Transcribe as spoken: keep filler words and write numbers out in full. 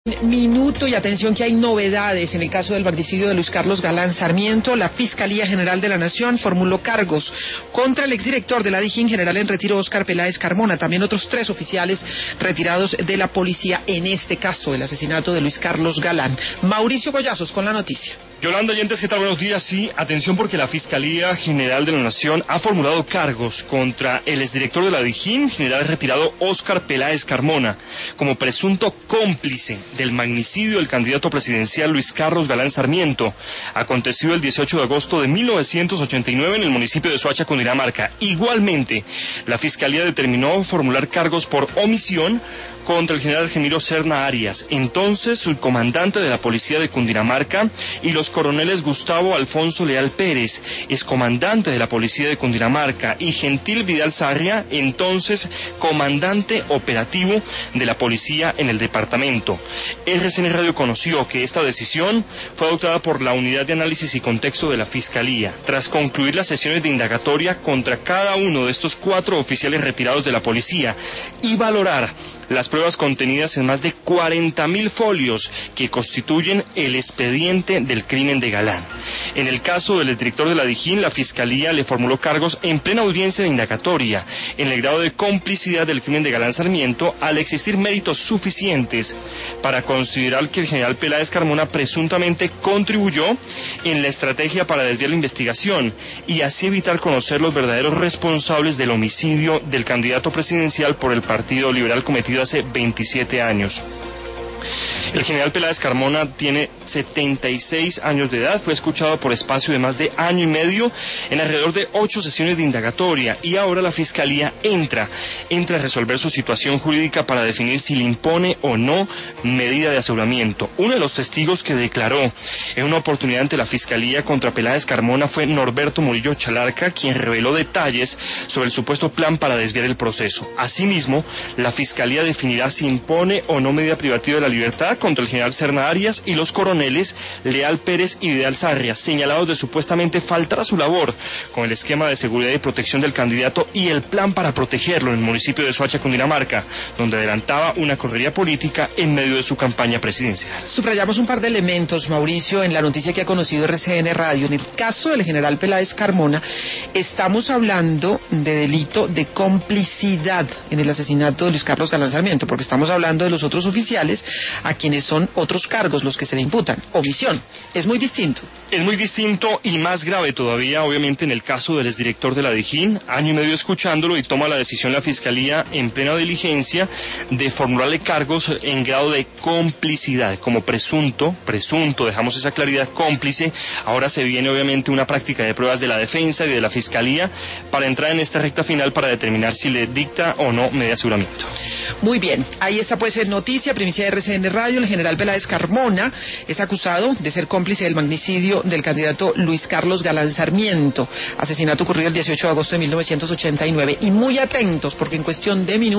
Minuto y atención que hay novedades en el caso del magnicidio de Luis Carlos Galán Sarmiento. La Fiscalía General de la Nación formuló cargos contra el exdirector de la Dijín, general en retiro Óscar Peláez Carmona, también otros tres oficiales retirados de la policía en este caso, el asesinato de Luis Carlos Galán. Mauricio Collazos con la noticia. Yolanda Oyentes, ¿qué tal? Buenos días. Sí, atención porque la Fiscalía General de la Nación ha formulado cargos contra el exdirector de la Dijín, general retirado Óscar Peláez Carmona, como presunto cómplice del magnicidio del candidato presidencial Luis Carlos Galán Sarmiento, acontecido el dieciocho de agosto de mil novecientos ochenta y nueve en el municipio de Soacha, Cundinamarca. Igualmente, la Fiscalía determinó formular cargos por omisión contra el general Gemiro Serna Arias, entonces subcomandante de la policía de Cundinamarca, y los coroneles Gustavo Alfonso Leal Pérez, excomandante de la policía de Cundinamarca, y Gentil Vidal Sarria, entonces comandante operativo de la policía en el departamento. R C N Radio conoció que esta decisión fue adoptada por la Unidad de Análisis y Contexto de la Fiscalía, tras concluir las sesiones de indagatoria contra cada uno de estos cuatro oficiales retirados de la policía y valorar las pruebas contenidas en más de cuarenta mil folios que constituyen el expediente del crimen de Galán. En el caso del exdirector de la Dijín, la Fiscalía le formuló cargos en plena audiencia de indagatoria en el grado de complicidad del crimen de Galán Sarmiento, al existir méritos suficientes para considerar que el general Peláez Carmona presuntamente contribuyó en la estrategia para desviar la investigación y así evitar conocer los verdaderos responsables del homicidio del candidato presidencial por el Partido Liberal cometido hace veintisiete años. El general Peláez Carmona tiene setenta y seis años de edad, fue escuchado por espacio de más de año y medio en alrededor de ocho sesiones de indagatoria y ahora la Fiscalía entra, entra a resolver su situación jurídica para definir si le impone o no medida de aseguramiento. Uno de los testigos que declaró en una oportunidad ante la Fiscalía contra Peláez Carmona fue Norberto Murillo Chalarca, quien reveló detalles sobre el supuesto plan para desviar el proceso. Asimismo, la Fiscalía definirá si impone o no medida privativa de la libertad contra el general Serna Arias y los coroneles Leal Pérez y Vidal Sarria, señalados de supuestamente faltar a su labor con el esquema de seguridad y protección del candidato y el plan para protegerlo en el municipio de Soacha, Cundinamarca, donde adelantaba una correría política en medio de su campaña presidencial. Subrayamos un par de elementos, Mauricio, en la noticia que ha conocido R C N Radio. En el caso del general Peláez Carmona, estamos hablando de delito de complicidad en el asesinato de Luis Carlos Galán Sarmiento, porque estamos hablando de los otros oficiales a quienes son otros cargos los que se le imputan. Omisión. Es muy distinto. Es muy distinto y más grave todavía, obviamente, en el caso del exdirector de la Dijín, año y medio escuchándolo, y toma la decisión la Fiscalía en plena diligencia de formularle cargos en grado de complicidad, como presunto, presunto, dejamos esa claridad, cómplice. Ahora se viene obviamente una práctica de pruebas de la defensa y de la Fiscalía para entrar en esta recta final para determinar si le dicta o no medida de aseguramiento. Muy bien, ahí está pues en noticia, primicia de R C N Radio. El general Peláez Carmona es acusado de ser cómplice del magnicidio del candidato Luis Carlos Galán Sarmiento, asesinato ocurrido el dieciocho de agosto de mil novecientos ochenta y nueve. Y muy atentos porque en cuestión de minutos